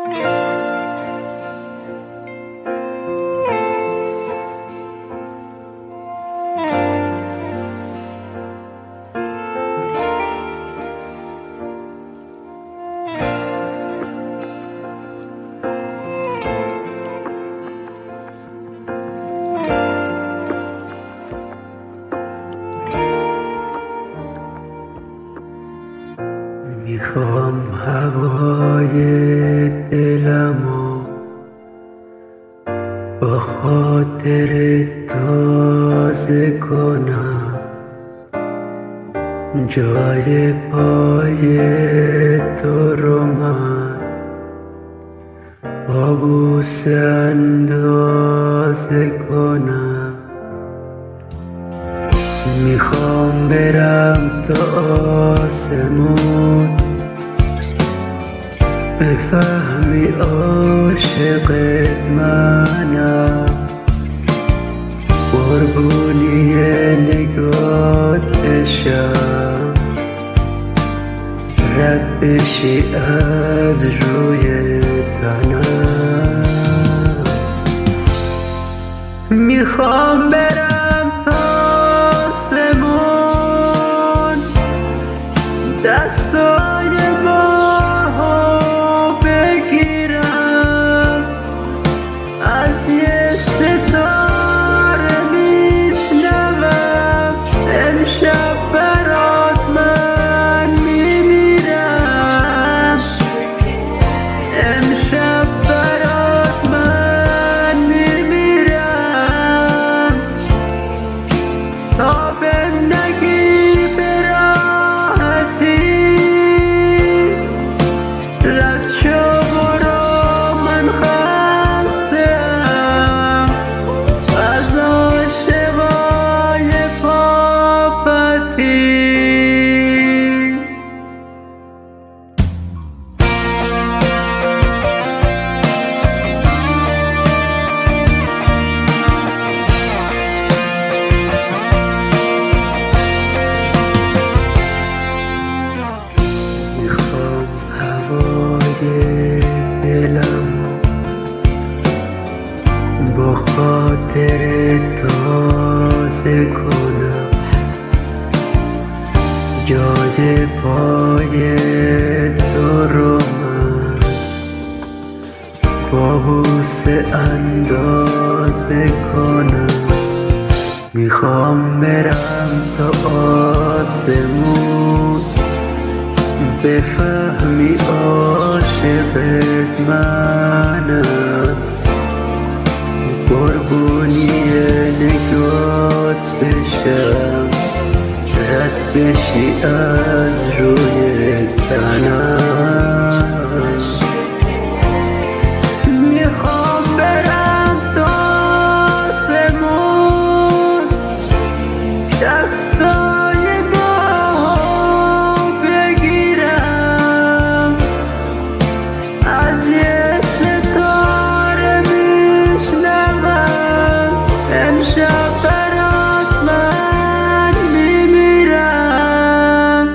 میخوام هوای دلمو با خاطر تازه کنم، جای پای تو رو من با بوسه اندازه کنم. میخوام برم تا آسمون بفهمی عاشقت منم، قربونی نگات بشم، رد بشی از روی تنم. میخوام برم تا آسمون دستای ماهو بگیرم، از یه ستاره میشنوم امشب برات من میمیرم، امشب برات من میمیرم. تا بهم نگی به راحتی رد شو برو، من خسته‌ام از عاشقای پاپتی. میخوام هوای دلمو با خاطر تازه کنم، جای پای تو رو من با بوسه اندازه کنم. میخوام برم تا آسمون بفهمی عاشقت منم، قربونی نگات بشم، رد بشی از روی تنم. میخوام برم تا آسمون دستای ماهو بگیرم، از یه ستاره میشنوم امشب برات من میمیرم،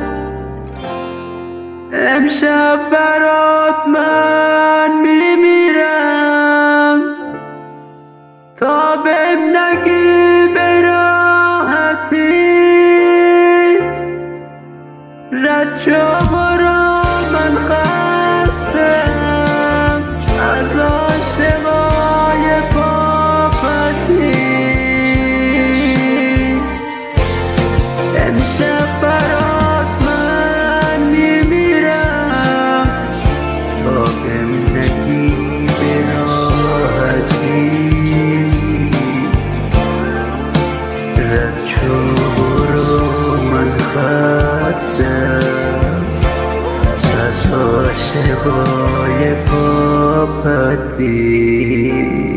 امشب برات من میمیرم. تا بهم نگی به راحتی رد شو برو، من خسته‌ام از عاشقای پاپتی. امشب برات من میمیرم، تا بهم نگی به راحتی رد شو برو، من خسته‌ام از عاشقای پاپتی.